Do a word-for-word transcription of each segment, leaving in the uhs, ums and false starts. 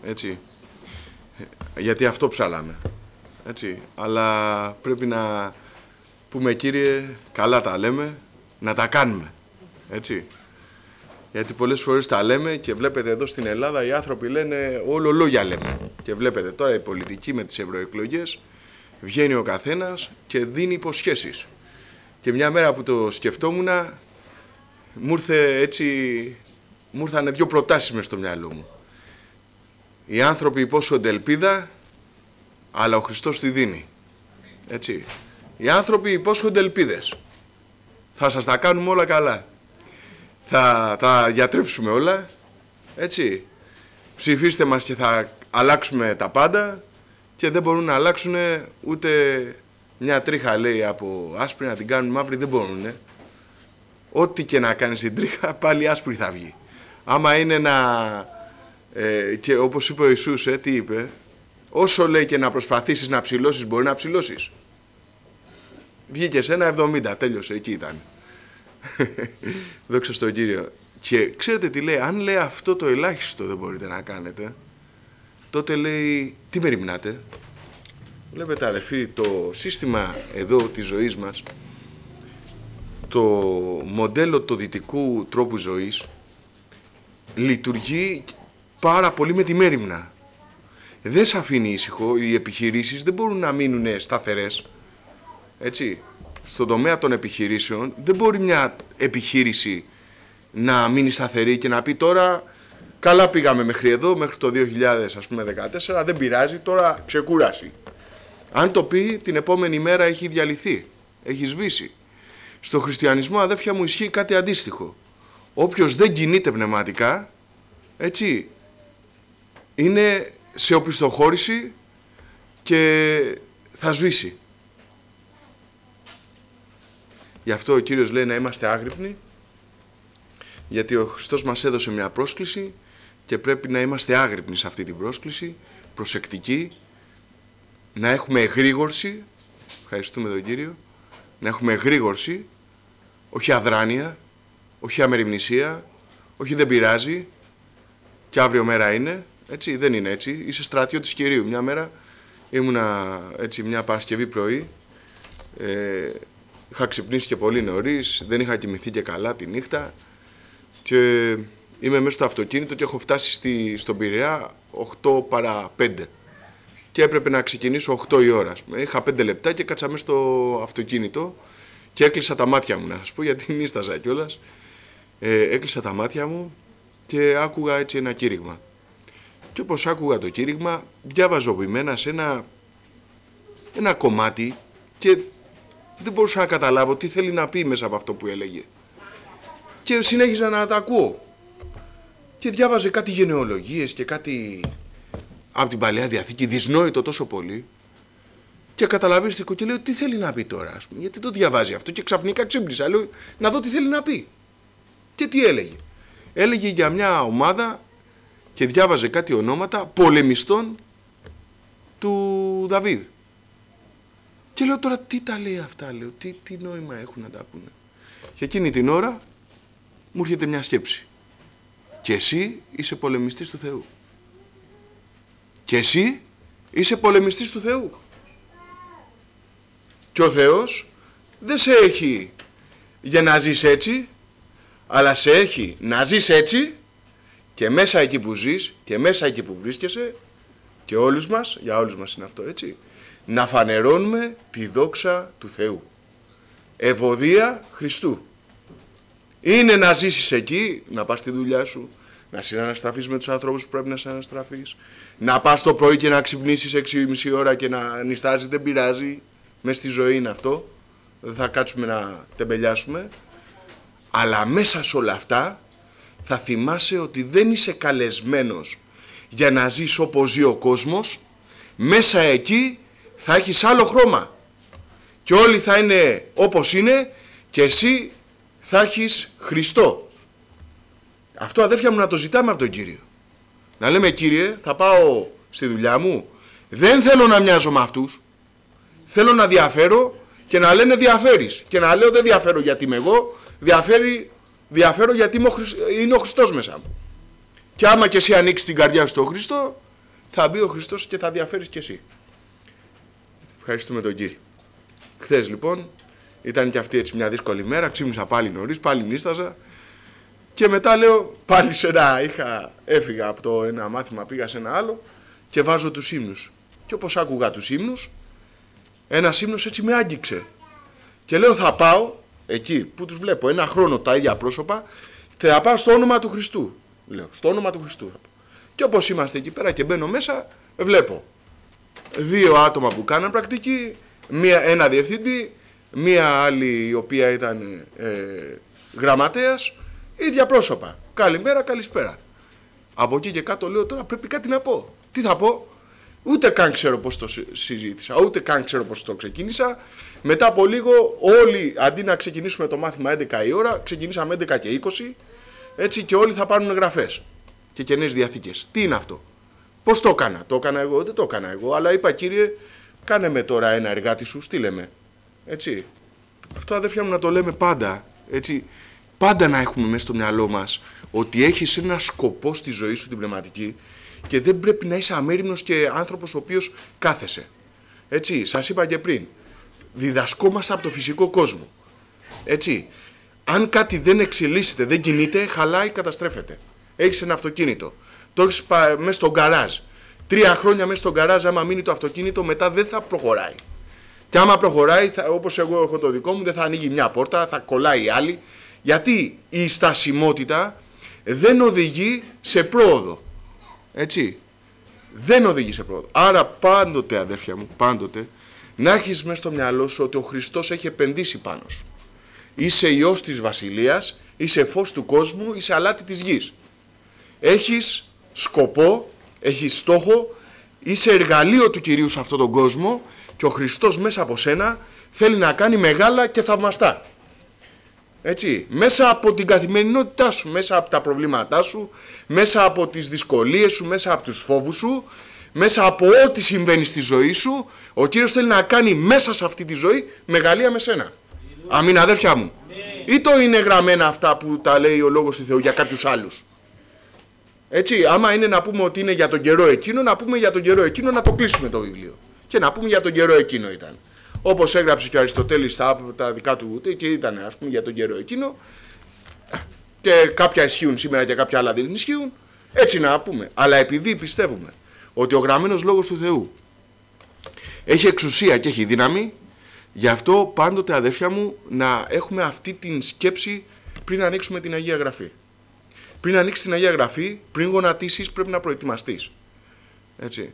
έτσι. Γιατί αυτό ψάλαμε, έτσι. Αλλά πρέπει να πούμε, Κύριε, καλά τα λέμε, να τα κάνουμε, έτσι. Γιατί πολλές φορές τα λέμε και βλέπετε εδώ στην Ελλάδα οι άνθρωποι λένε όλο λόγια λέμε. Και βλέπετε τώρα η πολιτική με τις ευρωεκλογές, βγαίνει ο καθένας και δίνει υποσχέσεις. Και μια μέρα που το σκεφτόμουν, μου ήρθε έτσι, μου ήρθανε δύο προτάσεις μες στο μυαλό μου. Οι άνθρωποι υπόσχονται ελπίδα, αλλά ο Χριστός τη δίνει. Έτσι. Οι άνθρωποι υπόσχονται ελπίδες. Θα σας τα κάνουμε όλα καλά. Θα τα γιατρέψουμε όλα. Έτσι. Ψηφίστε μας και θα αλλάξουμε τα πάντα. Και δεν μπορούν να αλλάξουν ούτε μια τρίχα, λέει, από άσπρη να την κάνουν μαύρη. Δεν μπορούν. Ό,τι και να κάνεις την τρίχα, πάλι άσπρη θα βγει. Άμα είναι να... Ε, και όπως είπε ο Ιησούς, ε, τι είπε, όσο λέει και να προσπαθήσεις να ψηλώσεις, μπορεί να ψηλώσεις. Βγήκε σε ένα εβδομήντα, τέλειωσε, εκεί ήταν. Δόξα στον Κύριο. Και ξέρετε τι λέει, αν λέει αυτό το ελάχιστο δεν μπορείτε να κάνετε, τότε λέει, τι μεριμνάτε. Βλέπετε αδερφοί, το σύστημα εδώ της ζωής μας, το μοντέλο του δυτικού τρόπου ζωής, λειτουργεί πάρα πολύ με τη μέριμνα. Δεν σε αφήνει ήσυχο, οι επιχειρήσεις δεν μπορούν να μείνουν σταθερές. Έτσι, στον τομέα των επιχειρήσεων δεν μπορεί μια επιχείρηση να μείνει σταθερή και να πει τώρα καλά πήγαμε μέχρι εδώ, μέχρι το δύο χιλιάδες δεκατέσσερα, δεν πειράζει, τώρα ξεκούραση. Αν το πει, την επόμενη μέρα έχει διαλυθεί, έχει σβήσει. Στο χριστιανισμό, αδέρφια μου, ισχύει κάτι αντίστοιχο. Όποιος δεν κινείται πνευματικά, έτσι, είναι σε οπισθοχώρηση και θα σβήσει. Γι' αυτό ο Κύριος λέει να είμαστε άγρυπνοι, γιατί ο Χριστός μας έδωσε μια πρόσκληση και πρέπει να είμαστε άγρυπνοι σε αυτή την πρόσκληση, προσεκτικοί, να έχουμε εγρήγορση, ευχαριστούμε τον Κύριο, να έχουμε εγρήγορση, όχι αδράνεια, όχι αμεριμνησία, όχι δεν πειράζει και αύριο μέρα είναι, έτσι, δεν είναι έτσι, είσαι στρατιώτης Κυρίου. Μια μέρα ήμουνα έτσι μια Παρασκευή πρωί, ε, είχα ξυπνήσει και πολύ νωρίς, δεν είχα κοιμηθεί και καλά τη νύχτα και είμαι μέσα στο αυτοκίνητο και έχω φτάσει στη, στον Πειραιά οκτώ παρά πέντε και έπρεπε να ξεκινήσω οκτώ η ώρα. Είχα πέντε λεπτά και κάτσα μέσα στο αυτοκίνητο και έκλεισα τα μάτια μου, να σας πω, γιατί νίσταζα κιόλας. Ε, έκλεισα τα μάτια μου και άκουγα έτσι ένα κήρυγμα. Και όπως άκουγα το κήρυγμα, διάβαζα οπιμένα σε ένα, ένα κομμάτι και δεν μπορούσα να καταλάβω τι θέλει να πει μέσα από αυτό που έλεγε. Και συνέχιζα να τα ακούω. Και διάβαζε κάτι γενεολογίες και κάτι από την Παλαιά Διαθήκη, δυσνόητο τόσο πολύ. Και καταλαβαίνω και λέω τι θέλει να πει τώρα, ας πούμε, γιατί το διαβάζει αυτό. Και ξαφνικά ξύπνησα, λέω να δω τι θέλει να πει. Και τι έλεγε. Έλεγε για μια ομάδα και διάβαζε κάτι ονόματα πολεμιστών του Δαβίδ. Και λέω τώρα τι τα λέει αυτά, λέω, τι, τι νόημα έχουν να τα πούνε. Και εκείνη την ώρα μου έρχεται μια σκέψη. Και εσύ είσαι πολεμιστής του Θεού. Και εσύ είσαι πολεμιστής του Θεού. Και ο Θεός δεν σε έχει για να ζεις έτσι, αλλά σε έχει να ζεις έτσι και μέσα εκεί που ζεις και μέσα εκεί που βρίσκεσαι και όλους μας, για όλους μας είναι αυτό, έτσι, να φανερώνουμε τη δόξα του Θεού. Ευωδία Χριστού. Είναι να ζήσεις εκεί, να πας στη δουλειά σου, να συναναστραφείς με τους ανθρώπους που πρέπει να συναναστραφείς, να πας το πρωί και να ξυπνήσεις έξι και μισή ώρα και να νηστάζεις, δεν πειράζει, μες στη ζωή είναι αυτό, δεν θα κάτσουμε να τεμπελιάσουμε, αλλά μέσα σε όλα αυτά θα θυμάσαι ότι δεν είσαι καλεσμένος για να ζεις όπως ζει ο κόσμος, μέσα εκεί θα έχεις άλλο χρώμα και όλοι θα είναι όπως είναι και εσύ θα έχεις Χριστό. Αυτό, αδέρφια μου, να το ζητάμε από τον Κύριο. Να λέμε, Κύριε, θα πάω στη δουλειά μου, δεν θέλω να μοιάζω με αυτούς, θέλω να διαφέρω και να λένε διαφέρεις και να λέω δεν διαφέρω γιατί είμαι εγώ, διαφέρει, διαφέρω γιατί είμαι ο Χριστ... είναι ο Χριστός μέσα μου. Και άμα και εσύ ανοίξεις την καρδιά σου στον Χριστό, θα μπει ο Χριστός και θα διαφέρεις κι εσύ. Ευχαριστούμε τον Κύριο. Χθες λοιπόν ήταν και αυτή έτσι μια δύσκολη μέρα, ξύπνησα πάλι νωρίς, πάλι νίσταζα και μετά λέω πάλι σε ένα, είχα, έφυγα από το ένα μάθημα, πήγα σε ένα άλλο και βάζω τους ύμνους. Και όπως άκουγα τους ύμνους, ένας ύμνος έτσι με άγγιξε. Και λέω θα πάω εκεί που τους βλέπω ένα χρόνο τα ίδια πρόσωπα και θα πάω στο όνομα του Χριστού. Λέω στο όνομα του Χριστού. Και όπως είμαστε εκεί πέρα και μπαίνω μέσα, βλέπω δύο άτομα που κάναν πρακτική, μία, ένα διευθυντή, μία άλλη η οποία ήταν ε, γραμματέας, ίδια πρόσωπα. Καλημέρα, καλησπέρα. Από εκεί και κάτω λέω τώρα πρέπει κάτι να πω. Τι θα πω? Ούτε καν ξέρω πώς το συζήτησα, ούτε καν ξέρω πώς το ξεκίνησα. Μετά από λίγο όλοι αντί να ξεκινήσουμε το μάθημα έντεκα η ώρα, ξεκινήσαμε έντεκα και είκοσι, έτσι, και όλοι θα πάρουν γραφές και καινές διαθήκες. Τι είναι αυτό? Πώς το έκανα? Το έκανα εγώ? Δεν το έκανα εγώ, αλλά είπα Κύριε κάνε με τώρα ένα εργάτη σου, στείλε με. Έτσι. Αυτό αδέρφια μου να το λέμε πάντα, έτσι. Πάντα να έχουμε μέσα στο μυαλό μας ότι έχεις ένα σκοπό στη ζωή σου την πνευματική και δεν πρέπει να είσαι αμέριμνος και άνθρωπος ο οποίος κάθεσαι. Έτσι, σας είπα και πριν, διδασκόμαστε από το φυσικό κόσμο. Έτσι, αν κάτι δεν εξελίσσεται, δεν κινείται, χαλάει, καταστρέφεται. Έχεις ένα αυτοκίνητο, το έχεις μέσα στον γκαράζ. Τρία χρόνια μέσα στον γκαράζ, άμα μείνει το αυτοκίνητο, μετά δεν θα προχωράει. Και άμα προχωράει, θα, όπως εγώ έχω το δικό μου, δεν θα ανοίγει μια πόρτα, θα κολλάει η άλλη. Γιατί η στασιμότητα δεν οδηγεί σε πρόοδο. Έτσι. Δεν οδηγεί σε πρόοδο. Άρα πάντοτε αδέρφια μου, πάντοτε, να έχεις μέσα στο μυαλό σου ότι ο Χριστός έχει επενδύσει πάνω σου. Είσαι Υιός της Βασιλείας, είσαι φως του κόσμου, είσαι αλάτι της γης. Έχεις σκοπό, έχεις στόχο, είσαι εργαλείο του Κυρίου σε αυτόν τον κόσμο και ο Χριστός μέσα από σένα θέλει να κάνει μεγάλα και θαυμαστά. Έτσι, μέσα από την καθημερινότητά σου, μέσα από τα προβλήματά σου, μέσα από τις δυσκολίες σου, μέσα από τους φόβους σου, μέσα από ό,τι συμβαίνει στη ζωή σου, ο Κύριος θέλει να κάνει μέσα σε αυτή τη ζωή μεγαλεία με σένα. Αμήν αδέρφια μου. Ή το είναι γραμμένα αυτά που τα λέει ο Λόγος του Θεού για κάποιους άλλους. Έτσι, άμα είναι να πούμε ότι είναι για τον καιρό εκείνο, να πούμε για τον καιρό εκείνο, να το κλείσουμε το βιβλίο. Και να πούμε για τον καιρό εκείνο ήταν. Όπως έγραψε και ο Αριστοτέλης στα τα δικά του και ήταν ας πούμε για τον καιρό εκείνο. Και κάποια ισχύουν σήμερα και κάποια άλλα δεν ισχύουν. Έτσι να πούμε. Αλλά επειδή πιστεύουμε ότι ο γραμμένος Λόγος του Θεού έχει εξουσία και έχει δύναμη, γι' αυτό πάντοτε αδέρφια μου να έχουμε αυτή την σκέψη πριν ανοίξουμε την Αγία Γραφή. Πριν ανοίξεις την Αγία Γραφή, πριν γονατίσεις πρέπει να προετοιμαστείς. Έτσι.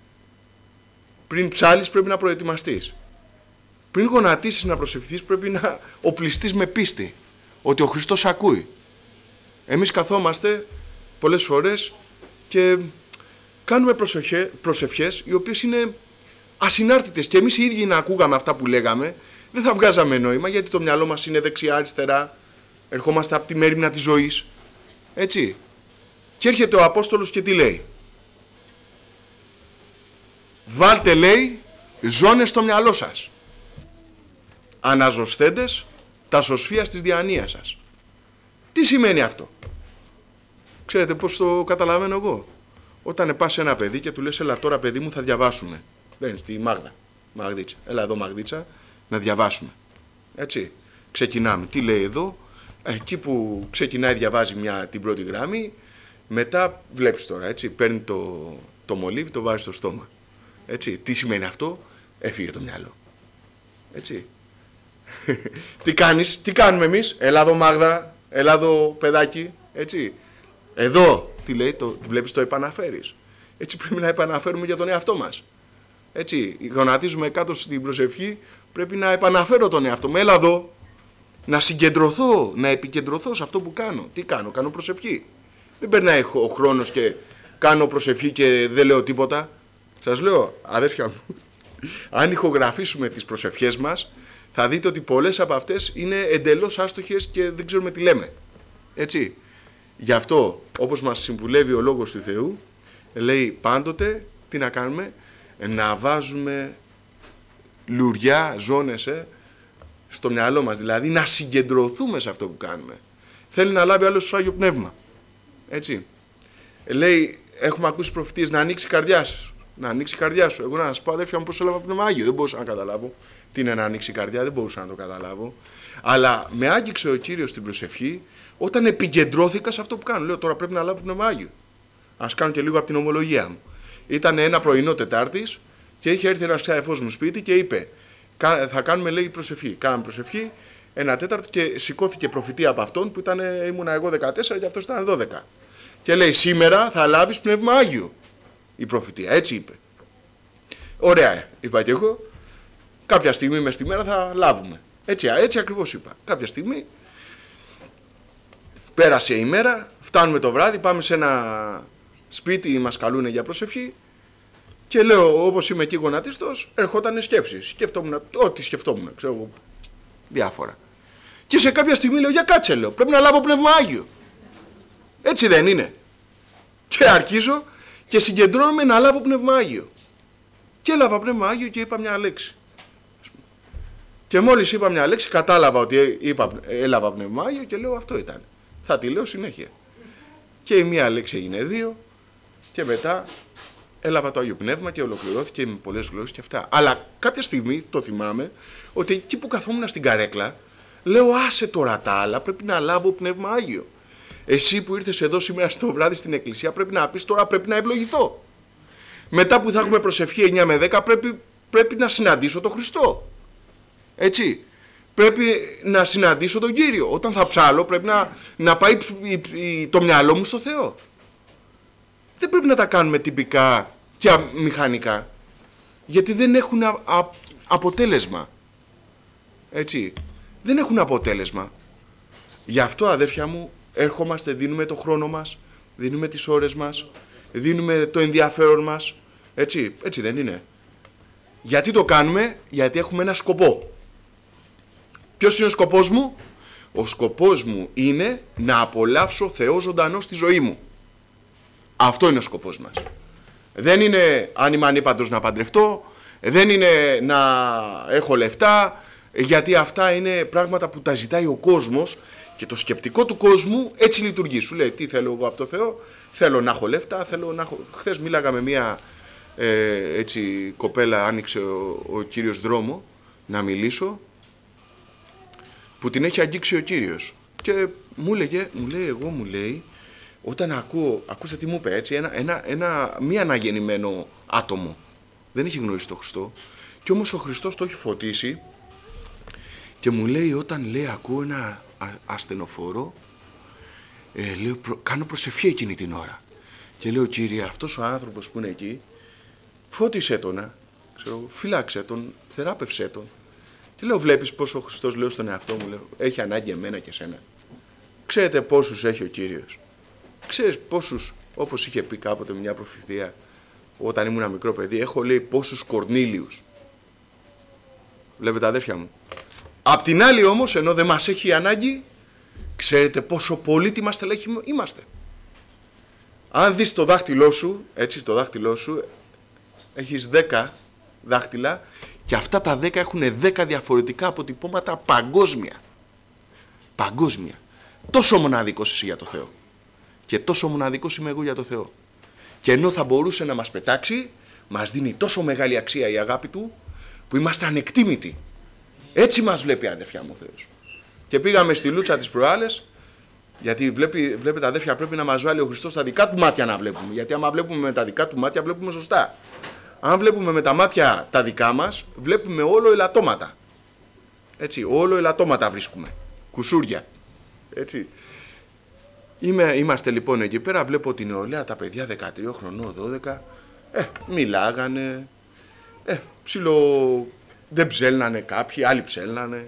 Πριν ψάλεις πρέπει να προετοιμαστείς. Πριν γονατίσεις να προσευχηθείς πρέπει να οπλιστείς με πίστη ότι ο Χριστός ακούει. Εμείς καθόμαστε πολλές φορές και κάνουμε προσευχές οι οποίες είναι ασυνάρτητες και εμείς οι ίδιοι να ακούγαμε αυτά που λέγαμε δεν θα βγάζαμε νόημα γιατί το μυαλό μας είναι δεξιά-αριστερά, ερχόμαστε από τη μέριμνα της ζωής. Έτσι. Και έρχεται ο Απόστολος και τι λέει? Βάλτε, λέει, ζώνες στο μυαλό σας. Αναζωσθέντες τα σωσφίας της διανοίας σας. Τι σημαίνει αυτό? Ξέρετε πώς το καταλαβαίνω εγώ? Όταν πας σε ένα παιδί και του λες έλα τώρα παιδί μου θα διαβάσουμε. Μπαίνεις στη Μάγδα, Μαγδίτσα. Έλα εδώ Μαγδίτσα να διαβάσουμε. Έτσι. Ξεκινάμε. Τι λέει εδώ? Εκεί που ξεκινάει διαβάζει μια, την πρώτη γραμμή, μετά βλέπεις τώρα, έτσι, παίρνει το, το μολύβι, το βάζει στο στόμα. Έτσι, τι σημαίνει αυτό? Έφυγε το μυαλό. Έτσι. Τι κάνεις, τι κάνουμε εμείς? Έλα εδώ Μάγδα, έλα εδώ παιδάκι, έτσι. Εδώ, τι λέει, το, βλέπεις το επαναφέρεις. Έτσι πρέπει να επαναφέρουμε για τον εαυτό μας. Έτσι, γονατίζουμε κάτω στην προσευχή, πρέπει να επαναφέρω τον εαυτό μου. Έλα εδώ, να συγκεντρωθώ, να επικεντρωθώ σε αυτό που κάνω. Τι κάνω? Κάνω προσευχή. Δεν περνάει ο χρόνος και κάνω προσευχή και δεν λέω τίποτα. Σας λέω, αδέρφια μου, αν ηχογραφήσουμε τις προσευχές μας, θα δείτε ότι πολλές από αυτές είναι εντελώς άστοχες και δεν ξέρουμε τι λέμε. Έτσι. Γι' αυτό, όπως μας συμβουλεύει ο Λόγος του Θεού, λέει πάντοτε, τι να κάνουμε? Να βάζουμε λουριά, ζώνες, ε, στο μυαλό μας, δηλαδή να συγκεντρωθούμε σε αυτό που κάνουμε. Θέλει να λάβει άλλος στο Άγιο Πνεύμα. Έτσι. Λέει, έχουμε ακούσει προφητείες να ανοίξει η καρδιά σας. Να ανοίξει η καρδιά σου. Εγώ να σας πω, αδέρφια μου, πώς έλαβα πνεύμα Άγιο. Δεν μπορούσα να καταλάβω τι είναι να ανοίξει η καρδιά, δεν μπορούσα να το καταλάβω. Αλλά με άγγιξε ο Κύριος στην προσευχή όταν επικεντρώθηκα σε αυτό που κάνω. Λέω τώρα πρέπει να λάβω πνεύμα Άγιο. Ας κάνω και λίγο από την ομολογία μου. Ήταν ένα πρωινό Τετάρτης και είχε έρθει ένας ξάδερφός μου σπίτι και είπε: θα κάνουμε, λέει, προσευχή. Κάναμε προσευχή ένα τέταρτο και σηκώθηκε προφητεία από αυτόν που ήταν, ήμουνα εγώ δεκατέσσερα και αυτός ήταν δώδεκα. Και λέει: σήμερα θα λάβεις πνεύμα Άγιο. Η προφητεία, έτσι είπε. Ωραία, είπα και εγώ. Κάποια στιγμή μες στη μέρα θα λάβουμε. Έτσι, έτσι ακριβώς είπα. Κάποια στιγμή πέρασε η μέρα, φτάνουμε το βράδυ, πάμε σε ένα σπίτι, μας καλούνε για προσευχή. Και λέω, όπως είμαι εκεί γονατίστος, ερχόταν σκέψεις. Σκεφτόμουν, ό,τι σκεφτόμουν, ξέρω εγώ, διάφορα. Και σε κάποια στιγμή λέω: για κάτσε, λέω, πρέπει να λάβω πνεύμα Άγιο. Έτσι δεν είναι? Και αρχίζω και συγκεντρώνομαι να λάβω πνεύμα Άγιο. Και έλαβα πνεύμα Άγιο και είπα μια λέξη. Και μόλις είπα μια λέξη, κατάλαβα ότι είπα, έλαβα πνεύμα Άγιο και λέω: αυτό ήταν. Θα τη λέω συνέχεια. Και η μία λέξη έγινε δύο, και μετά έλαβα το Άγιο Πνεύμα και ολοκληρώθηκε με πολλές γλώσσες και αυτά. Αλλά κάποια στιγμή το θυμάμαι ότι εκεί που καθόμουν στην καρέκλα, λέω: άσε τώρα τα άλλα, πρέπει να λάβω πνεύμα Άγιο. Εσύ που ήρθες εδώ σήμερα στο βράδυ στην εκκλησία, πρέπει να πεις τώρα πρέπει να ευλογηθώ. Μετά που θα έχουμε προσευχή εννιά με δέκα, πρέπει, πρέπει να συναντήσω τον Χριστό. Έτσι. Πρέπει να συναντήσω τον Κύριο. Όταν θα ψάλω, πρέπει να, να πάει το μυαλό μου στο Θεό. Δεν πρέπει να τα κάνουμε τυπικά και μηχανικά, γιατί δεν έχουν α, α, αποτέλεσμα. Έτσι. Δεν έχουν αποτέλεσμα. Γι' αυτό, αδέρφια μου, έρχομαστε, δίνουμε το χρόνο μας, δίνουμε τις ώρες μας, δίνουμε το ενδιαφέρον μας. Έτσι, έτσι δεν είναι? Γιατί το κάνουμε? Γιατί έχουμε ένα σκοπό. Ποιος είναι ο σκοπός μου? Ο σκοπός μου είναι να απολαύσω Θεό ζωντανό στη ζωή μου. Αυτό είναι ο σκοπός μας. Δεν είναι αν είμαι ανήπαντρος να παντρευτώ, δεν είναι να έχω λεφτά, γιατί αυτά είναι πράγματα που τα ζητάει ο κόσμος και το σκεπτικό του κόσμου έτσι λειτουργεί. Σου λέει: τι θέλω εγώ από το Θεό? Θέλω να έχω λεφτά, θέλω να έχω... Χθες μίλαγα με μια ε, έτσι, κοπέλα, άνοιξε ο, ο Κύριος δρόμο να μιλήσω, που την έχει αγγίξει ο Κύριος. Και μου λέγε, μου λέει, εγώ μου λέει, όταν ακούω, ακούστε τι μου είπε, έτσι, ένα, ένα, ένα μη αναγεννημένο άτομο, δεν έχει γνωρίσει τον Χριστό, και όμως ο Χριστός το έχει φωτίσει, και μου λέει, όταν λέει ακούω ένα ασθενοφόρο, ε, λέω, προ, κάνω προσευχή εκείνη την ώρα. Και λέω: Κύριε, αυτός ο άνθρωπος που είναι εκεί, φώτισέ τον, ξέρω, φυλάξε τον, θεράπευσέ τον. Και λέω: βλέπεις πως ο Χριστός, λέω στον εαυτό μου, λέω, έχει ανάγκη εμένα και σένα? Ξέρετε πόσους έχει ο Κύριος? Ξέρεις πόσους, όπως είχε πει κάποτε μια προφητεία, όταν ήμουν ένα μικρό παιδί, έχω, λέει, πόσους Κορνήλιους. Βλέπετε, αδέρφια μου. Απ' την άλλη όμως, ενώ δεν μας έχει ανάγκη, ξέρετε πόσο πολύτιμα στελέχη είμαστε? Αν δεις το δάχτυλό σου, έτσι, το δάχτυλό σου, έχεις δέκα δάχτυλα και αυτά τα δέκα έχουν δέκα διαφορετικά αποτυπώματα παγκόσμια. Παγκόσμια. Τόσο μοναδικός είσαι για το Θεό. Και τόσο μοναδικός είμαι εγώ για το Θεό. Και ενώ θα μπορούσε να μας πετάξει, μας δίνει τόσο μεγάλη αξία η αγάπη Του, που είμαστε ανεκτήμητοι. Έτσι μας βλέπει, αδερφιά μου, ο Θεός. Και πήγαμε στη Λούτσα τις προάλλες, γιατί βλέπει, βλέπετε, αδέρφια, πρέπει να μας βάλει ο Χριστός στα δικά Του μάτια να βλέπουμε. Γιατί άμα βλέπουμε με τα δικά Του μάτια, βλέπουμε σωστά. Αν βλέπουμε με τα μάτια τα δικά μας, βλέπουμε όλο ελαττώματα. Έτσι, όλο ελαττώματα βρίσκουμε. Κουσούρια. Έτσι. Είμαι, είμαστε λοιπόν εκεί πέρα, βλέπω την νεολαία, τα παιδιά δεκατρία χρονών, δώδεκα, ε, μιλάγανε, ε, ψιλο, δεν ψέλνανε κάποιοι, άλλοι ψέλνανε.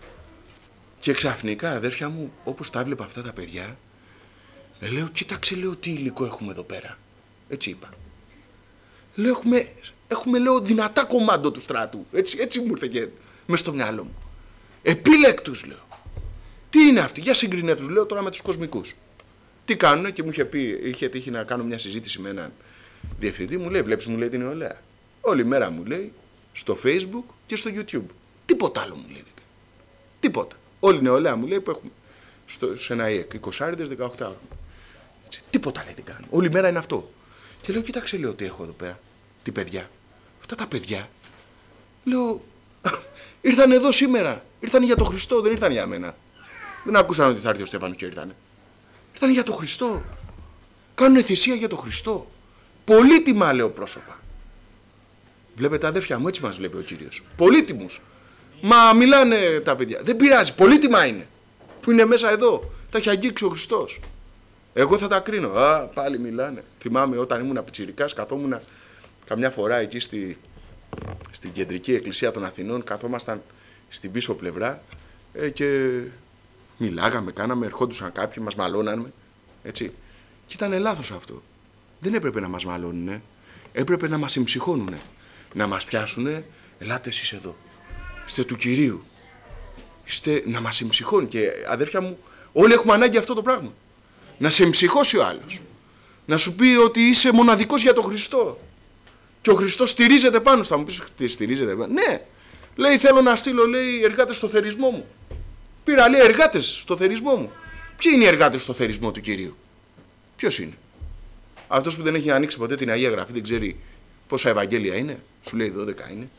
Και ξαφνικά, αδέρφια μου, όπως τα έβλεπα αυτά τα παιδιά, ε, λέω, κοίταξε, λέω, τι υλικό έχουμε εδώ πέρα. Έτσι είπα. Λέω, έχουμε, έχουμε, λέω, δυνατά κομμάντο του στράτου. Έτσι, έτσι μου ήρθε και μες στο μυαλό μου. Επίλεκτους, λέω. Τι είναι αυτοί? Για συγκρινέ τους, λέω, τώρα με τους κοσμικούς. Τι κάνουνε? Και μου είχε πει, είχε τύχει να κάνω μια συζήτηση με έναν διευθυντή, μου λέει, βλέπεις, μου λέει, την νεολαία. Όλη μέρα, μου λέει, στο Facebook και στο YouTube. Τίποτα άλλο, μου λέει. Τίποτα. Όλη η νεολαία, μου λέει, που έχουμε στο, σε ένα ΙΕΚ, είκοσι δεκαοκτώ. Τίποτα, λέει, δεν κάνουν. Όλη μέρα είναι αυτό. Και λέω, κοίταξε, λέω, τι έχω εδώ πέρα. Τι παιδιά. Αυτά τα παιδιά. Λέω, ήρθαν εδώ σήμερα. Ήρθαν για τον Χριστό, δεν ήρθαν για μένα. Δεν ακούσαν ότι θα έρθει ο Στέφανος και ήρθανε. Ήρθαν για τον Χριστό. Κάνουν θυσία για τον Χριστό. Πολύτιμα, λέω, πρόσωπα. Βλέπετε, αδέρφια μου, έτσι μας βλέπει ο Κύριος. Πολύτιμους. Μα μιλάνε τα παιδιά. Δεν πειράζει, πολύτιμα είναι. Που είναι μέσα εδώ. Τα έχει αγγίξει ο Χριστός. Εγώ θα τα κρίνω. Α, πάλι μιλάνε. Θυμάμαι όταν ήμουν πιτσιρικάς, καθόμουν καμιά φορά εκεί στη, στην κεντρική εκκλησία των Αθηνών, καθόμασταν στην πίσω πλευρά ε, και μιλάγαμε, κάναμε, ερχόντουσαν κάποιοι, μας μαλώνανε. Έτσι. Και ήταν λάθος αυτό. Δεν έπρεπε να μας μαλώνουνε. Έπρεπε να μας εμψυχώνουνε. Να μας πιάσουνε, ελάτε εσείς εδώ. Είστε του Κυρίου. Είστε να μας εμψυχώνει. Και αδέρφια μου, όλοι έχουμε ανάγκη αυτό το πράγμα. Να σε εμψυχώσει ο άλλος. Να σου πει ότι είσαι μοναδικός για τον Χριστό. Και ο Χριστός στηρίζεται πάνω σου. Θα μου πεις, τι στηρίζεται πάνω. Ναι. Λέει, θέλω να στείλω, λέει, εργάτες στο θερισμό μου. Πήρα, λέει, εργάτες στο θερισμό μου. Ποιοι είναι οι εργάτες στο θερισμό του Κυρίου? Ποιος είναι? Αυτός που δεν έχει ανοίξει ποτέ την Αγία Γραφή, δεν ξέρει πόσα Ευαγγέλια είναι. Σου λέει δώδεκα είναι.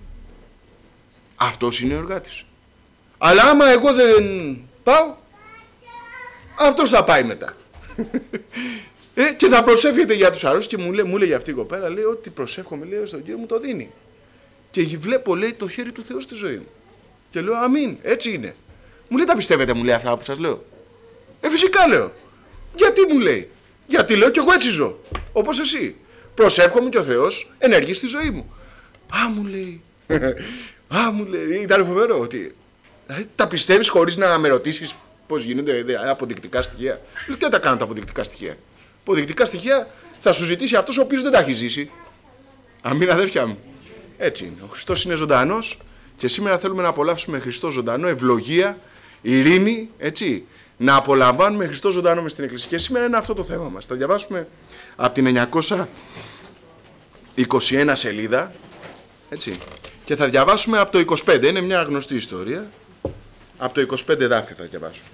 Αυτός είναι ο εργάτης. Αλλά άμα εγώ δεν πάω, αυτός θα πάει μετά. ε, και θα προσεύχεται για τους αρρώστους. Και μου λέει, μου λέει αυτή η κοπέλα, λέει, ότι προσεύχομαι, λέει, στον Κύριο μου το δίνει. Και βλέπω, λέει, το χέρι του Θεού στη ζωή μου. Και λέω, αμήν, έτσι είναι. Μου λέει, τα πιστεύετε, μου λέει, αυτά που σας λέω? Ε, φυσικά, λέω. Γιατί, μου λέει? Γιατί, λέω, κι εγώ έτσι ζω. Όπως εσύ. Προσεύχομαι και ο Θεός ενεργεί στη ζωή μου. Α, μου λέει. Α, μου λέει, ήταν φοβερό ότι. Τα πιστεύεις χωρίς να με ρωτήσεις πώς γίνονται δηλαδή, αποδεικτικά στοιχεία? Λέω, τι θα τα κάνω τα αποδεικτικά στοιχεία? Αποδεικτικά στοιχεία θα σου ζητήσει αυτός ο οποίος δεν τα έχει ζήσει. Αμήν, αδέρφια μου. Έτσι είναι. Ο Χριστός είναι ζωντανός και σήμερα θέλουμε να απολαύσουμε Χριστό ζωντανό, ευλογία, ειρήνη, έτσι. Να απολαμβάνουμε Χριστό ζωντανό μες στην Εκκλησία. Και σήμερα είναι αυτό το θέμα μας. Θα διαβάσουμε από την εννιακόσια είκοσι ένα σελίδα, έτσι. Και θα διαβάσουμε από το είκοσι πέντε. Είναι μια γνωστή ιστορία. Από το είκοσι πέντε δάφη θα διαβάσουμε.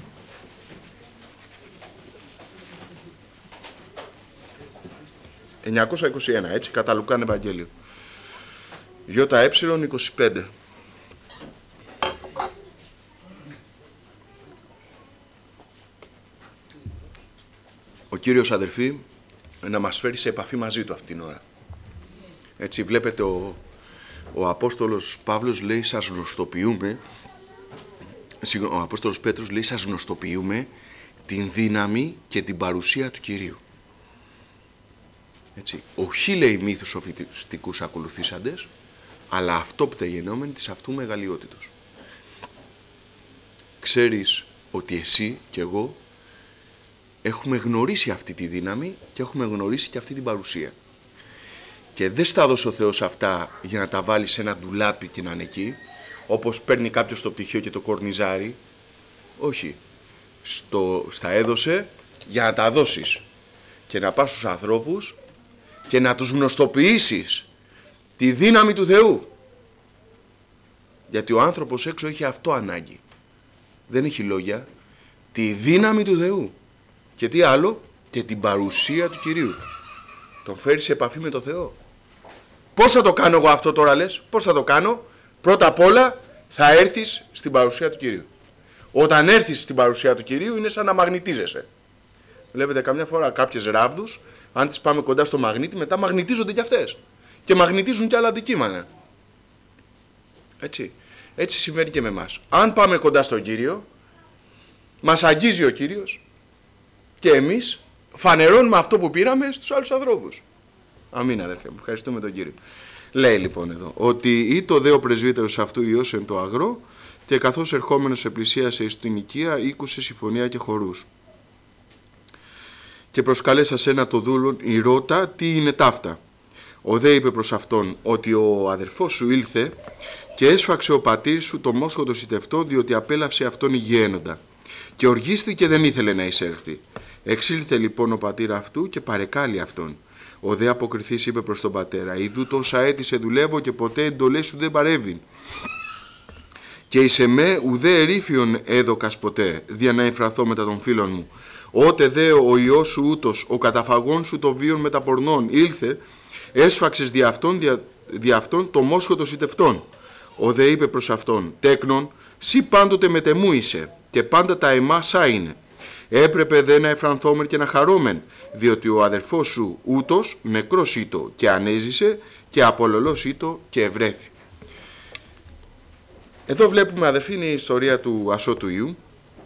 εννιακόσια είκοσι ένα, έτσι, κατά Λουκάν Ευαγγέλιο. ΙΕ είκοσι πέντε. Ο Κύριος, αδερφοί, να μας φέρει σε επαφή μαζί του αυτήν την ώρα. Έτσι βλέπετε ο, ο Απόστολος Παύλος λέει, σας γνωστοποιούμε, ο Απόστολος Πέτρος λέει, σας γνωστοποιούμε την δύναμη και την παρουσία του Κυρίου. Έτσι, οχι λέει μύθους σοφιστικούς ακολουθήσαντες, αλλά αυτόπτε γεννόμενοι της αυτού μεγαλειότητος. Ξέρεις ότι εσύ και εγώ έχουμε γνωρίσει αυτή τη δύναμη και έχουμε γνωρίσει και αυτή την παρουσία. Και δεν στα δώσει ο Θεός αυτά για να τα βάλει σε ένα ντουλάπι και να είναι εκεί, όπως παίρνει κάποιος το πτυχίο και το κορνιζάρι. Όχι. Στο, στα έδωσε για να τα δώσεις και να πας στους ανθρώπους και να τους γνωστοποιήσεις τη δύναμη του Θεού. Γιατί ο άνθρωπος έξω έχει αυτό ανάγκη. Δεν έχει λόγια. Τη δύναμη του Θεού. Και τι άλλο? Και την παρουσία του Κυρίου. Τον φέρει σε επαφή με το Θεό. Πώς θα το κάνω εγώ αυτό τώρα, λες? Πώς θα το κάνω? Πρώτα απ' όλα θα έρθεις στην παρουσία του Κυρίου. Όταν έρθεις στην παρουσία του Κυρίου είναι σαν να μαγνητίζεσαι. Βλέπετε καμιά φορά κάποιες ράβδους, αν τις πάμε κοντά στο μαγνήτη, μετά μαγνητίζονται κι αυτές. Και μαγνητίζουν κι άλλα αντικείμενα. Έτσι. Έτσι συμβαίνει και με εμάς. Αν πάμε κοντά στον Κύριο, μας αγγίζει ο Κύριος και εμείς φανερώνουμε αυτό που πήραμε στους άλλους ανθρώπους. Αμήν, αδερφέ μου. Ευχαριστούμε τον Κύριο. Λέει λοιπόν εδώ ότι ή το δε ο πρεσβύτερος αυτού Υιός εν το αγρό, και καθώς ερχόμενος επλησίασε εις την οικία, ήκουσε συμφωνία και χορούς. Και προσκαλέσα σένα το δούλον η ρώτα τι είναι ταύτα. Ο δε είπε προς αυτόν ότι ο αδερφός σου ήλθε και έσφαξε ο πατήρ σου το μόσχο το σιτευτό, διότι απέλαυσε αυτόν υγιαίνοντα. Και οργίστηκε δεν ήθελε να εισέλθει. Εξήλθε λοιπόν ο πατήρ αυτού και παρεκάλει αυτόν. Ο δε αποκριθής είπε προς τον πατέρα, «Ιδού τόσα έτη σε δουλεύω και ποτέ εντολές σου δεν παρεύει. Και εις εμέ ουδέ ερήφιον έδωκας ποτέ, δια να εμφραθώ μετά των φίλων μου. Ότε δε ο Υιός σου ούτως, ο καταφαγών σου το βίον μεταπορνών ήλθε, έσφαξες δι' αυτόν, δι, δι αυτόν το μόσχο των σιτευτών. Ο δε είπε προς αυτόν, τέκνον, σύ πάντοτε μετεμού είσαι, και πάντα τα εμά σά είναι. Έπρεπε δε να εφρανθόμεν και να χαρόμεν, διότι ο αδερφός σου ούτως νεκρός ήτο και ανέζησε, και απολωλός ήτο και ευρέθη. Εδώ βλέπουμε, αδερφοί, είναι η ιστορία του ασώτου Ιού,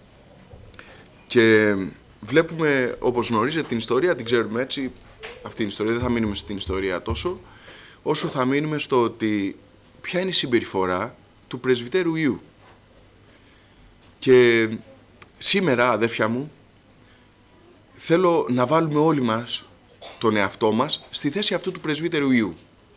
και βλέπουμε, όπως γνωρίζετε την ιστορία, την ξέρουμε έτσι, αυτή την ιστορία, δεν θα μείνουμε στην ιστορία τόσο, όσο θα μείνουμε στο ότι ποια είναι η συμπεριφορά του πρεσβυτέρου Ιού. Και σήμερα, αδέρφια μου, θέλω να βάλουμε όλοι μας τον εαυτό μας στη θέση αυτού του πρεσβύτερου Ιού.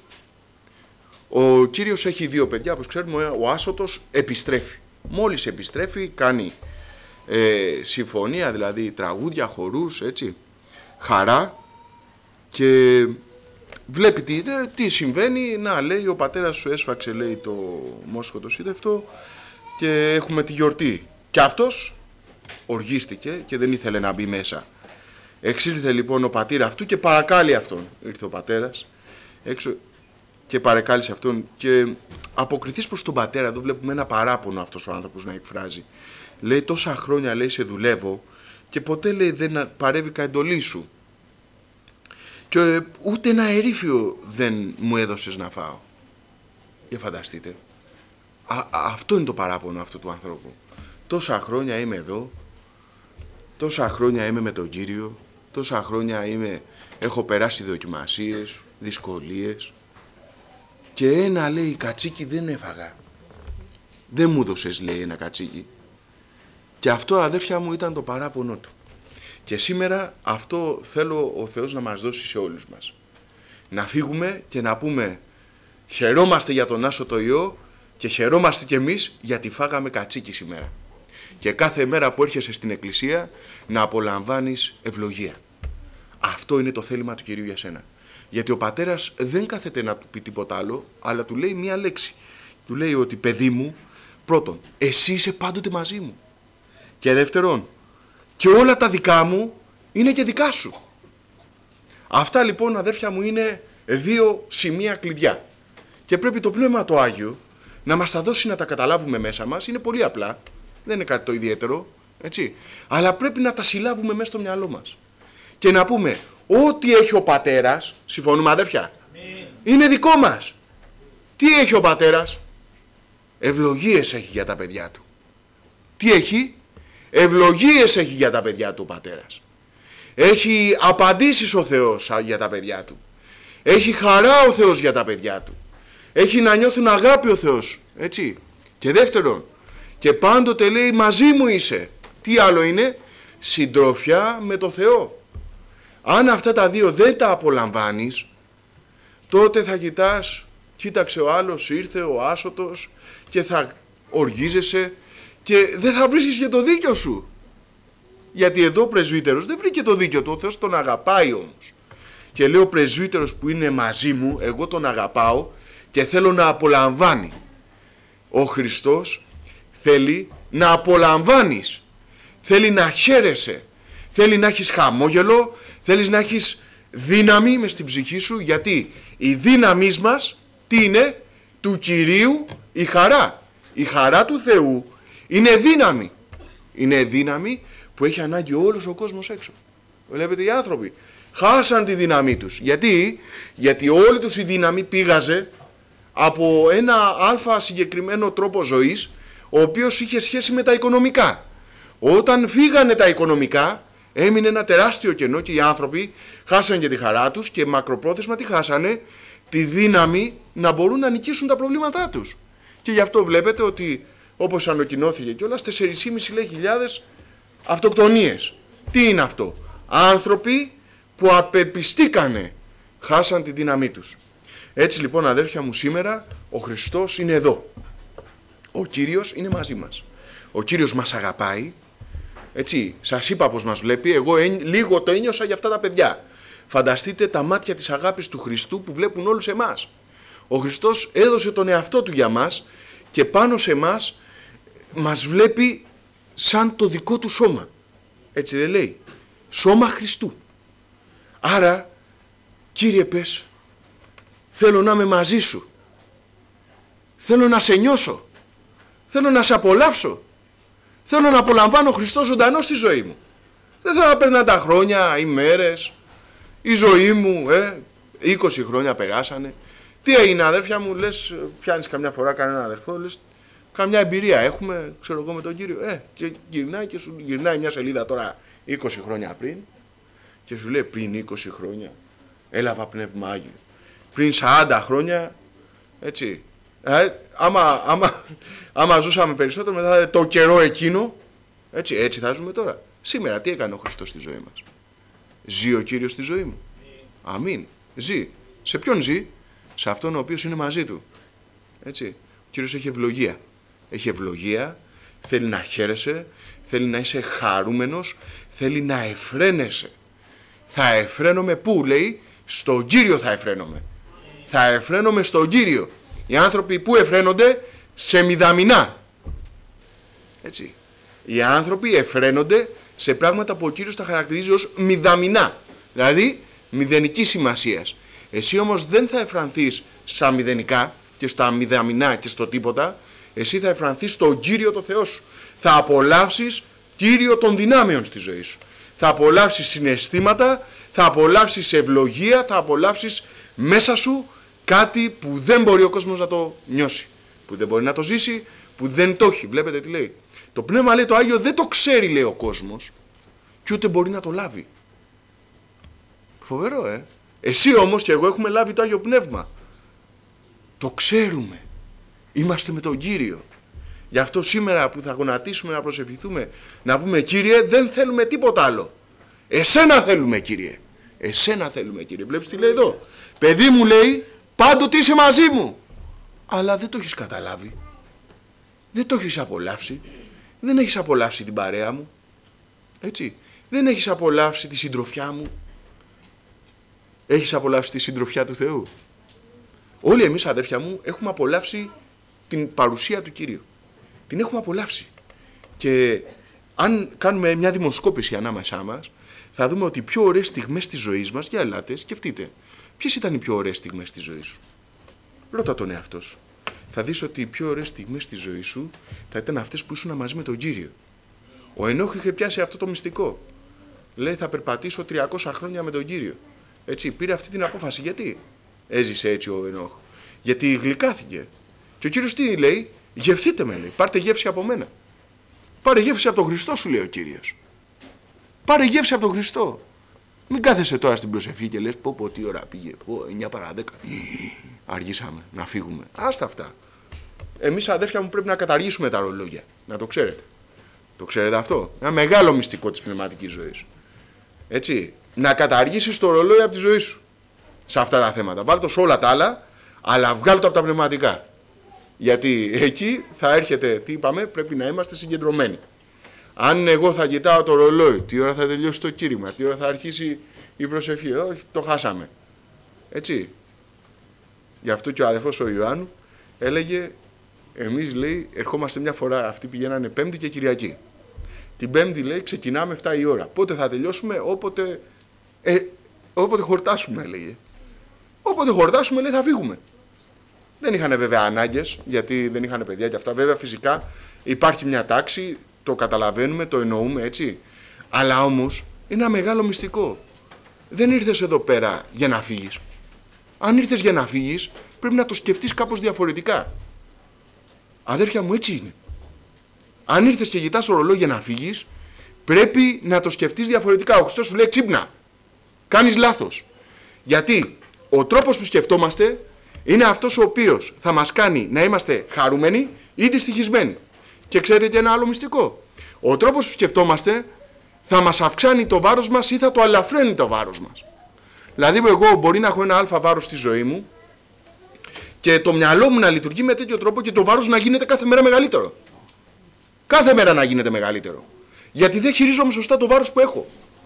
Ο Κύριος έχει δύο παιδιά, όπως ξέρουμε, ο άσωτος επιστρέφει. Μόλις επιστρέφει κάνει ε, συμφωνία, δηλαδή τραγούδια, χορούς, έτσι, χαρά, και βλέπει τι, τι συμβαίνει. Να, λέει, ο πατέρας σου έσφαξε, λέει, το μόσχο το σίδευτο και έχουμε τη γιορτή. Και αυτός οργίστηκε και δεν ήθελε να μπει μέσα. Εξήλθε λοιπόν ο πατήρ αυτού και παρακάλει αυτόν. Ήρθε ο πατέρας έξω και παρεκάλεσε αυτόν, και αποκριθείς προς τον πατέρα. Εδώ βλέπουμε ένα παράπονο αυτός ο άνθρωπος να εκφράζει. Λέει, τόσα χρόνια, λέει, σε δουλεύω και ποτέ, λέει, δεν παρέβηκα εντολή σου, και ούτε ένα ερήφιο δεν μου έδωσες να φάω. Για φανταστείτε. Α, αυτό είναι το παράπονο αυτού του ανθρώπου. Τόσα χρόνια είμαι εδώ, τόσα χρόνια είμαι με τον Κύριο, τόσα χρόνια είμαι, έχω περάσει δοκιμασίες, δυσκολίες, και ένα, λέει, κατσίκι δεν έφαγα. Δεν μου δώσες, λέει, ένα κατσίκι. Και αυτό, αδέρφια μου, ήταν το παράπονο του. Και σήμερα αυτό θέλω ο Θεός να μας δώσει σε όλους μας. Να φύγουμε και να πούμε, χαιρόμαστε για τον άσωτο Υιό και χαιρόμαστε κι εμείς γιατί φάγαμε κατσίκι σήμερα. Και κάθε μέρα που έρχεσαι στην εκκλησία να απολαμβάνεις ευλογία. Αυτό είναι το θέλημα του Κυρίου για σένα. Γιατί ο πατέρας δεν κάθεται να του πει τίποτα άλλο, αλλά του λέει μία λέξη. Του λέει ότι, παιδί μου, πρώτον, εσύ είσαι πάντοτε μαζί μου. Και δεύτερον, και όλα τα δικά μου είναι και δικά σου. Αυτά λοιπόν, αδέρφια μου, είναι δύο σημεία κλειδιά. Και πρέπει το Πνεύμα το Άγιο να μας τα δώσει να τα καταλάβουμε μέσα μας. Είναι πολύ απλά, δεν είναι κάτι το ιδιαίτερο, έτσι. Αλλά πρέπει να τα συλλάβουμε μέσα στο μυαλό μας. Και να πούμε, ό,τι έχει ο πατέρας, συμφωνούμε, αδέρφια, Αμήν, είναι δικό μας. Τι έχει ο πατέρας? Ευλογίες έχει για τα παιδιά του. Τι έχει? Ευλογίες έχει για τα παιδιά του ο πατέρας. Έχει απαντήσεις ο Θεός για τα παιδιά του. Έχει χαρά ο Θεός για τα παιδιά του. Έχει να νιώθουν αγάπη ο Θεός, έτσι. Και δεύτερον, και πάντοτε, λέει, μαζί μου είσαι. Τι άλλο είναι? Συντροφιά με το Θεό. Αν αυτά τα δύο δεν τα απολαμβάνεις, τότε θα κοιτάς, κοίταξε ο άλλος, ήρθε ο άσωτος, και θα οργίζεσαι και δεν θα βρίσκεις και το δίκιο σου. Γιατί εδώ ο πρεσβύτερος δεν βρήκε το δίκιο του, ο Θεός τον αγαπάει όμως. Και λέει, ο πρεσβύτερος που είναι μαζί μου, εγώ τον αγαπάω και θέλω να απολαμβάνει. Ο Χριστός θέλει να απολαμβάνεις, θέλει να χαίρεσαι, θέλει να έχεις χαμόγελο, θέλεις να έχεις δύναμη μες στην ψυχή σου, γιατί η δύναμή μας, τι είναι? Του Κυρίου η χαρά. Η χαρά του Θεού είναι δύναμη. Είναι δύναμη που έχει ανάγκη όλος ο κόσμος έξω. Βλέπετε, οι άνθρωποι χάσαν τη δύναμή τους. Γιατί? Γιατί όλη τους η δύναμη πήγαζε από ένα αλφα συγκεκριμένο τρόπο ζωής, ο οποίος είχε σχέση με τα οικονομικά. Όταν φύγανε τα οικονομικά, έμεινε ένα τεράστιο κενό και οι άνθρωποι χάσανε και τη χαρά τους, και μακροπρόθεσμα τι χάσανε? Τη δύναμη να μπορούν να νικήσουν τα προβλήματά τους. Και γι' αυτό βλέπετε ότι, όπως ανακοινώθηκε κιόλας, τέσσερις και μισό χιλιάδες αυτοκτονίες. Τι είναι αυτό? Άνθρωποι που απελπιστήκανε, χάσαν τη δύναμή τους. Έτσι λοιπόν, αδέρφια μου, σήμερα ο Χριστός είναι εδώ. Ο Κύριος είναι μαζί μας. Ο Κύριος μας αγαπάει. Έτσι, σας είπα πως μας βλέπει. Εγώ λίγο το ένιωσα για αυτά τα παιδιά. Φανταστείτε τα μάτια της αγάπης του Χριστού που βλέπουν όλους εμάς. Ο Χριστός έδωσε τον εαυτό του για μας και πάνω σε εμάς μας βλέπει σαν το δικό του σώμα. Έτσι δεν λέει? Σώμα Χριστού. Άρα, Κύριε πες, θέλω να είμαι μαζί σου. Θέλω να σε νιώσω. Θέλω να σε απολαύσω. Θέλω να απολαμβάνω Χριστό ζωντανό στη ζωή μου. Δεν θέλω να περνάνε τα χρόνια, οι μέρες, η ζωή μου, ε, είκοσι χρόνια περάσανε. Τι έγινε αδέρφια μου, λες, πιάνεις καμιά φορά κανένα αδερφό, λες, καμιά εμπειρία έχουμε, ξέρω εγώ με τον Κύριο. Ε, και γυρνάει και σου γυρνάει μια σελίδα τώρα είκοσι χρόνια πριν και σου λέει πριν είκοσι χρόνια έλαβα Πνεύμα Άγιο. Πριν σαράντα χρόνια, έτσι, ε, άμα, άμα, άμα ζούσαμε περισσότερο μετά θα είναι το καιρό εκείνο, έτσι, έτσι θα ζούμε τώρα. Σήμερα τι έκανε ο Χριστός στη ζωή μας? Ζει ο Κύριος στη ζωή μου? Αμήν. Ζει. Σε ποιον ζει? Σε αυτόν ο οποίος είναι μαζί του. Έτσι. Ο Κύριος έχει ευλογία. Έχει ευλογία, θέλει να χαίρεσαι, θέλει να είσαι χαρούμενος, θέλει να εφραίνεσαι. Θα εφραίνομαι πού, λέει? Στον Κύριο θα εφραίνομαι. Θα εφραίνομαι στον Κύριο. Οι άνθρωποι που εφραίνονται? Σε μηδαμινά. Έτσι. Οι άνθρωποι εφραίνονται σε πράγματα που ο Κύριος τα χαρακτηρίζει ως μηδαμινά. Δηλαδή μηδενικής σημασίας. Εσύ όμως δεν θα εφρανθείς στα μηδενικά και στα μηδαμινά και στο τίποτα. Εσύ θα εφρανθείς στον Κύριο το Θεό σου. Θα απολαύσεις Κύριο των δυνάμεων στη ζωή σου. Θα απολαύσεις συναισθήματα, θα απολαύσεις ευλογία, θα απολαύσεις μέσα σου κάτι που δεν μπορεί ο κόσμος να το νιώσει. Που δεν μπορεί να το ζήσει, που δεν το έχει. Βλέπετε τι λέει? Το Πνεύμα, λέει, το Άγιο δεν το ξέρει, λέει, ο κόσμος και ούτε μπορεί να το λάβει. Φοβερό, ε. Εσύ όμως και εγώ έχουμε λάβει το Άγιο Πνεύμα. Το ξέρουμε. Είμαστε με τον Κύριο. Γι' αυτό σήμερα που θα γονατίσουμε να προσευχηθούμε, να πούμε Κύριε, δεν θέλουμε τίποτα άλλο. Εσένα θέλουμε, Κύριε. Εσένα θέλουμε, Κύριε. Βλέπεις τι λέει εδώ? Παιδί μου, λέει, πάντοτε είσαι μαζί μου. Αλλά δεν το έχεις καταλάβει. Δεν το έχεις απολαύσει. Δεν έχεις απολαύσει την παρέα μου. Έτσι. Δεν έχεις απολαύσει τη συντροφιά μου. Έχεις απολαύσει τη συντροφιά του Θεού? Όλοι εμείς, αδέρφια μου, έχουμε απολαύσει την παρουσία του Κυρίου. Την έχουμε απολαύσει. Και αν κάνουμε μια δημοσκόπηση ανάμεσά μας, θα δούμε ότι οι πιο ωραίες στιγμές της ζωής μας, για ελάτε, σκεφτείτε, ποιες ήταν οι πιο ωραίες στιγμές της ζωής σου? Ρώτα τον εαυτό σου. Θα δεις ότι οι πιο ωραίες στιγμές της ζωής σου θα ήταν αυτές που ήσουν μαζί με τον Κύριο. Ο Ενόχ είχε πιάσει αυτό το μυστικό. Λέει, θα περπατήσω τριακόσια χρόνια με τον Κύριο. Έτσι, πήρε αυτή την απόφαση. Γιατί έζησε έτσι ο Ενόχ? Γιατί γλυκάθηκε. Και ο Κύριος τι λέει? Γευθείτε με, λέει. Πάρτε γεύση από μένα. Πάρε γεύση από τον Χριστό, σου λέει ο Κύριος. Πάρε γεύση από τον Χριστό. Μην κάθεσαι τώρα στην προσευχή και λες, πω πω τι ώρα πήγε, πω εννιά παρά δέκα. Αργήσαμε να φύγουμε. Άστα αυτά. Εμείς, αδέρφια μου, πρέπει να καταργήσουμε τα ρολόγια. Να το ξέρετε. Το ξέρετε αυτό? Ένα μεγάλο μυστικό της πνευματικής ζωής. Έτσι. Να καταργήσεις το ρολόι από τη ζωή σου. Σε αυτά τα θέματα. Βάλ' το σε όλα τα άλλα, αλλά βγάλ' το από τα πνευματικά. Γιατί εκεί θα έρχεται, τι είπαμε, πρέπει να είμαστε συγκεντρωμένοι. Αν εγώ θα κοιτάω το ρολόι, τι ώρα θα τελειώσει το κήρυγμα, τι ώρα θα αρχίσει η προσευχή, όχι, το χάσαμε. Έτσι. Γι' αυτό και ο αδερφός ο Ιωάννου έλεγε, εμείς, λέει, ερχόμαστε μια φορά, αυτοί πηγαίνανε Πέμπτη και Κυριακή. Την Πέμπτη, λέει, ξεκινάμε εφτά η ώρα. Πότε θα τελειώσουμε? Όποτε, ε, όποτε χορτάσουμε, έλεγε. Όποτε χορτάσουμε, λέει, θα φύγουμε. Δεν είχαν βέβαια ανάγκες, γιατί δεν είχαν παιδιά και αυτά. Βέβαια, φυσικά υπάρχει μια τάξη, το καταλαβαίνουμε, το εννοούμε, έτσι. Αλλά όμως είναι ένα μεγάλο μυστικό. Δεν ήρθες εδώ πέρα για να φύγεις. Αν ήρθες για να φύγεις, πρέπει να το σκεφτείς κάπως διαφορετικά. Αδέρφια μου, έτσι είναι. Αν ήρθες και κοιτάς το ρολόι για να φύγεις, πρέπει να το σκεφτείς διαφορετικά. Ο Χριστός σου λέει ξύπνα. Κάνεις λάθος. Γιατί ο τρόπος που σκεφτόμαστε είναι αυτός ο οποίος θα μας κάνει να είμαστε χαρούμενοι ή δυστυχισμένοι. Και ξέρετε και ένα άλλο μυστικό. Ο τρόπος που σκεφτόμαστε θα μας αυξάνει το βάρος μας ή θα το αλαφραίνει το βάρος μας. Δηλαδή, εγώ μπορεί να έχω ένα αλφα βάρος στη ζωή μου και το μυαλό μου να λειτουργεί με τέτοιο τρόπο και το βάρος να γίνεται κάθε μέρα μεγαλύτερο. Κάθε μέρα να γίνεται μεγαλύτερο. Γιατί δεν χειρίζομαι σωστά το βάρος που έχω.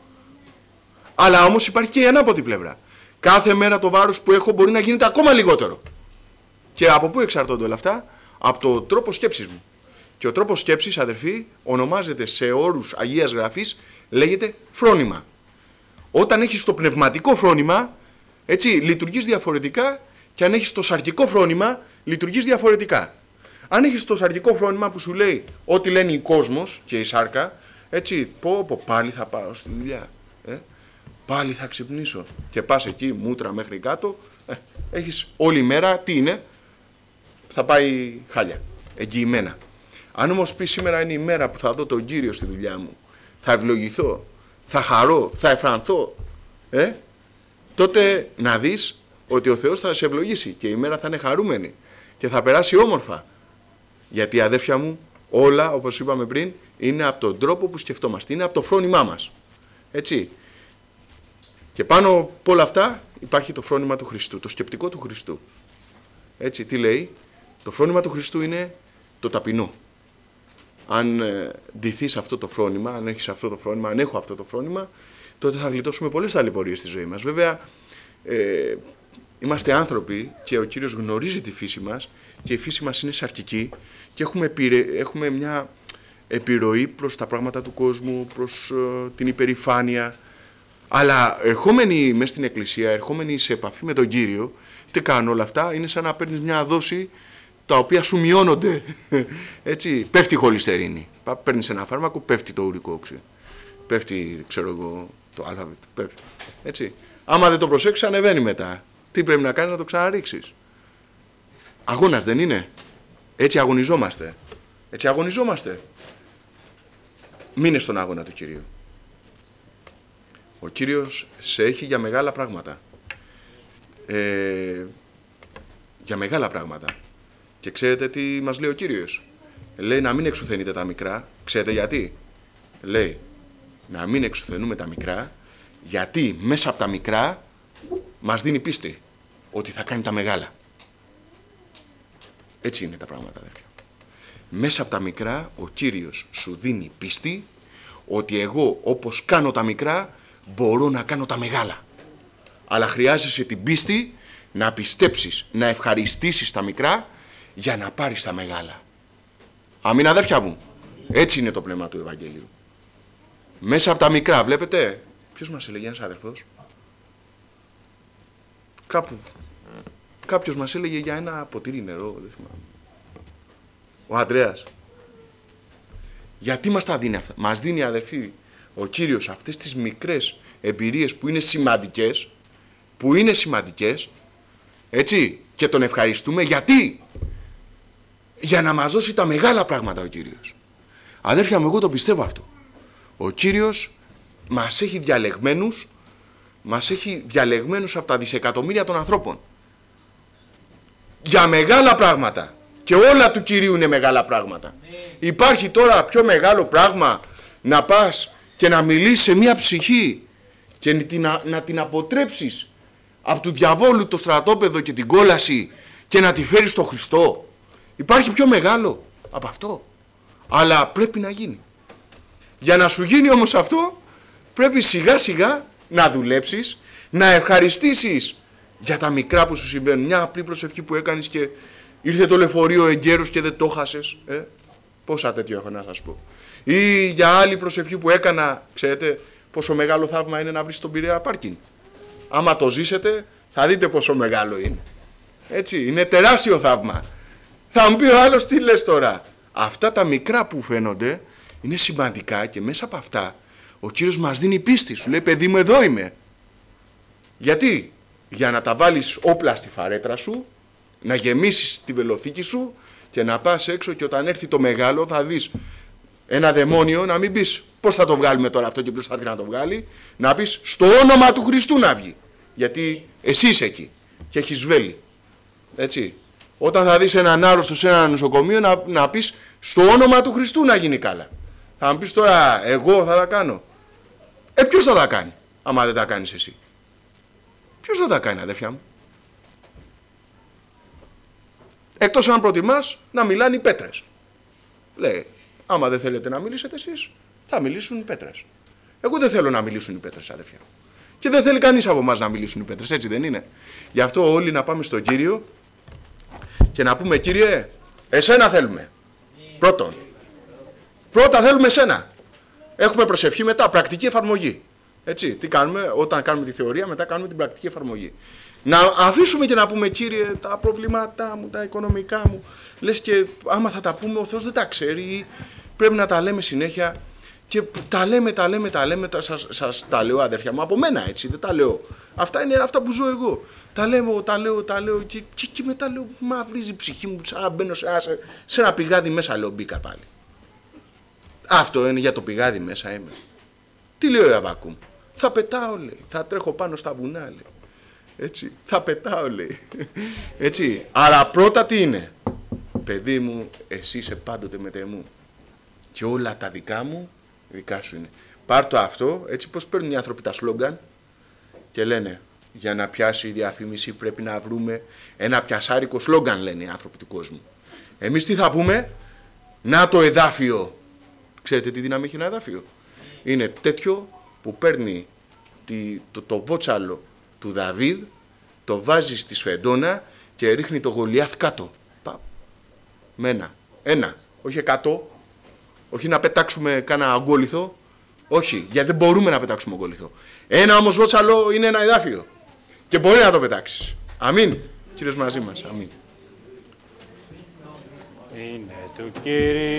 Αλλά όμως υπάρχει και η ανάποδη πλευρά. Κάθε μέρα το βάρος που έχω μπορεί να γίνεται ακόμα λιγότερο. Και από πού εξαρτώνται όλα αυτά? Από το τρόπο σκέψης μου. Και ο τρόπος σκέψης, αδερφοί, ονομάζεται σε όρους Αγίας Γραφής, λέγεται φρόνημα. Όταν έχεις το πνευματικό φρόνημα, έτσι, λειτουργείς διαφορετικά, και αν έχεις το σαρκικό φρόνημα, λειτουργείς διαφορετικά. Αν έχεις το σαρκικό φρόνημα που σου λέει ό,τι λένε οι κόσμος και η σάρκα, έτσι, πω, πω πάλι θα πάω στη δουλειά, ε, πάλι θα ξυπνήσω, και πας εκεί μούτρα μέχρι κάτω, ε, έχεις όλη μέρα, τι είναι, θα πάει χάλια, εγγυημένα. Αν όμως πεις σήμερα είναι η μέρα που θα δω τον Κύριο στη δουλειά μου, θα ευλογηθώ, θα χαρώ, θα εφρανθώ, ε, τότε να δεις ότι ο Θεός θα σε ευλογήσει και η μέρα θα είναι χαρούμενη και θα περάσει όμορφα. Γιατί, αδέρφια μου, όλα, όπως είπαμε πριν, είναι από τον τρόπο που σκεφτόμαστε, είναι από το φρόνημά μας. Έτσι. Και πάνω από όλα αυτά υπάρχει το φρόνημα του Χριστού, το σκεπτικό του Χριστού. Έτσι, τι λέει? Το φρόνημα του Χριστού είναι το ταπεινό. Αν ε, ντυθείς αυτό το φρόνημα, αν έχεις αυτό το φρόνημα, αν έχω αυτό το φρόνημα, τότε θα γλιτώσουμε πολλές ταλαιπωρίες στη ζωή μας. Βέβαια, ε, είμαστε άνθρωποι και ο Κύριος γνωρίζει τη φύση μας και η φύση μας είναι σαρκική και έχουμε, επιρε... έχουμε μια επιρροή προς τα πράγματα του κόσμου, προς ε, την υπερηφάνεια. Αλλά ερχόμενοι μέσα στην εκκλησία, ερχόμενοι σε επαφή με τον Κύριο, τι κάνουν όλα αυτά? Είναι σαν να παίρνεις μια δόση τα οποία σου μειώνονται. Έτσι, πέφτει η χολυστερίνη. Παίρνεις ένα φάρμακο, πέφτει το ουρικό όξυ. Πέφτει, ξέρω εγώ, το άλφα, πέφτει. Έτσι. Άμα δεν το προσέξεις, ανεβαίνει μετά. Τι πρέπει να κάνεις? Να το ξαναρίξεις. Αγώνας δεν είναι? Έτσι αγωνιζόμαστε. Έτσι αγωνιζόμαστε. Μείνε στον αγώνα του Κυρίου. Ο Κύριος σε έχει για μεγάλα πράγματα. Ε, για μεγάλα πράγματα. Και ξέρετε τι μας λέει ο Κύριος? Λέει να μην εξουθενείτε τα μικρά. Ξέρετε γιατί? Λέει να μην εξουθενούμε τα μικρά, γιατί μέσα από τα μικρά μας δίνει πίστη ότι θα κάνει τα μεγάλα. Έτσι είναι τα πράγματα, αδέρφια. Μέσα από τα μικρά ο Κύριος σου δίνει πίστη ότι εγώ όπως κάνω τα μικρά μπορώ να κάνω τα μεγάλα. Αλλά χρειάζεσαι την πίστη να πιστέψεις, να ευχαριστήσεις τα μικρά για να πάρεις τα μεγάλα. Αμήν, αδέρφια μου. Έτσι είναι το πνεύμα του Ευαγγελίου. Μέσα από τα μικρά, βλέπετε. Ποιος μας έλεγε, ένας αδερφός? Κάπου. Κάποιος μας έλεγε για ένα ποτήρι νερό, δεν θυμάμαι. Ο Ανδρέας. Γιατί μας τα δίνει αυτά? Μας δίνει, αδερφοί, ο Κύριος αυτές τις μικρές εμπειρίες που είναι σημαντικές, που είναι σημαντικές, έτσι, και τον ευχαριστούμε. Γιατί? Για να μας δώσει τα μεγάλα πράγματα ο Κύριος. Αδέρφια μου, εγώ το πιστεύω αυτό. Ο Κύριος μας έχει διαλεγμένους, μας έχει διαλεγμένους από τα δισεκατομμύρια των ανθρώπων. Για μεγάλα πράγματα. Και όλα του Κυρίου είναι μεγάλα πράγματα. Υπάρχει τώρα πιο μεγάλο πράγμα να πας και να μιλήσεις σε μια ψυχή και να, να την αποτρέψεις από του διαβόλου το στρατόπεδο και την κόλαση και να τη φέρεις στο Χριστό? Υπάρχει πιο μεγάλο από αυτό? Αλλά πρέπει να γίνει. Για να σου γίνει όμως αυτό, πρέπει σιγά σιγά να δουλέψεις, να ευχαριστήσεις για τα μικρά που σου συμβαίνουν. Μια απλή προσευχή που έκανες και ήρθε το λεωφορείο εγκαίρος και δεν το χάσες. Ε? Πόσα τέτοιο έχω να σας πω. Ή για άλλη προσευχή που έκανα, ξέρετε πόσο μεγάλο θαύμα είναι να βρεις τον Πειραιά πάρκινγκ. Άμα το ζήσετε θα δείτε πόσο μεγάλο είναι. Έτσι, είναι τεράστιο θαύμα. Θα μου πει ο άλλος, τι λες τώρα? Αυτά τα μικρά που φαίνονται είναι σημαντικά και μέσα από αυτά ο Κύριος μας δίνει πίστη. Σου λέει, παιδί μου, εδώ είμαι. Γιατί? Για να τα βάλεις όπλα στη φαρέτρα σου, να γεμίσεις τη βελοθήκη σου και να πας έξω και όταν έρθει το μεγάλο θα δεις ένα δαιμόνιο, να μην πεις πώς θα το βγάλουμε τώρα αυτό και ποιος θα έρθει να το βγάλει, να πεις στο όνομα του Χριστού να βγει. Γιατί εσύ είσαι εκεί και έχεις βέλη. Έτσι. Όταν θα δεις έναν άρρωστο σε ένα νοσοκομείο να, να πεις στο όνομα του Χριστού να γίνει καλά. Θα μου πεις τώρα εγώ θα τα κάνω. Ε, ποιος θα τα κάνει άμα δεν τα κάνεις εσύ? Ποιος θα τα κάνει, αδέρφια μου? Εκτός αν προτιμάς να μιλάνε οι πέτρες. Λέει, άμα δεν θέλετε να μιλήσετε εσείς, θα μιλήσουν οι πέτρες. Εγώ δεν θέλω να μιλήσουν οι πέτρες, αδέρφια μου. Και δεν θέλει κανείς από εμάς να μιλήσουν οι πέτρες, έτσι δεν είναι? Γι' αυτό όλοι να πάμε στον Κύριο και να πούμε, Κύριε, εσένα θέλουμε. Πρώτον. Πρώτα θέλουμε εσένα. Έχουμε προσευχή μετά, πρακτική εφαρμογή. Έτσι, τι κάνουμε, όταν κάνουμε τη θεωρία, μετά κάνουμε την πρακτική εφαρμογή. Να αφήσουμε και να πούμε, κύριε, τα προβλήματά μου, τα οικονομικά μου. Λες και άμα θα τα πούμε, ο Θεός δεν τα ξέρει. Πρέπει να τα λέμε συνέχεια. Και τα λέμε, τα λέμε, τα λέμε. Τα, σας, σας τα λέω, αδερφιά μου, από μένα έτσι, δεν τα λέω. Αυτά είναι αυτά που ζω εγώ. Τα λέμε, τα λέω, τα λέω. Και, και, και μετά λέω, μα βρίζει η ψυχή μου, σαν να μπαίνω σε ένα, σε ένα πηγάδι μέσα, λέω, μπήκα πάλι. Αυτό είναι για το πηγάδι μέσα είμαι. Τι λέει ο Ιαββάκουμ? Θα πετάω, λέει. Θα τρέχω πάνω στα βουνά, λέει. Έτσι. Θα πετάω, λέει. Έτσι. Αλλά πρώτα τι είναι? Παιδί μου, εσύ είσαι πάντοτε μετεμού. Και όλα τα δικά μου, δικά σου είναι. Πάρ' το αυτό, έτσι πως παίρνουν οι άνθρωποι τα σλόγγαν και λένε, για να πιάσει η διαφήμιση πρέπει να βρούμε ένα πιασάρικο σλόγγαν, λένε οι άνθρωποι του κόσμου. Εμείς τι θα πούμε? Να το εδάφιο. Ξέρετε τι δύναμη έχει ένα εδάφιο? Είναι τέτοιο που παίρνει τη, το, το βότσαλο του Δαβίδ, το βάζει στη σφεντόνα και ρίχνει το Γολιάθ κάτω. Πα. Με ένα. Ένα. Όχι εκατό. Όχι να πετάξουμε κάνα αγκόλιθο. Όχι, γιατί δεν μπορούμε να πετάξουμε αγκόλιθο. Ένα όμως βότσαλο είναι ένα εδάφιο. Και μπορεί να το πετάξεις. Αμήν. Κύριος μαζί μας. Αμήν. Είναι του Κύριου.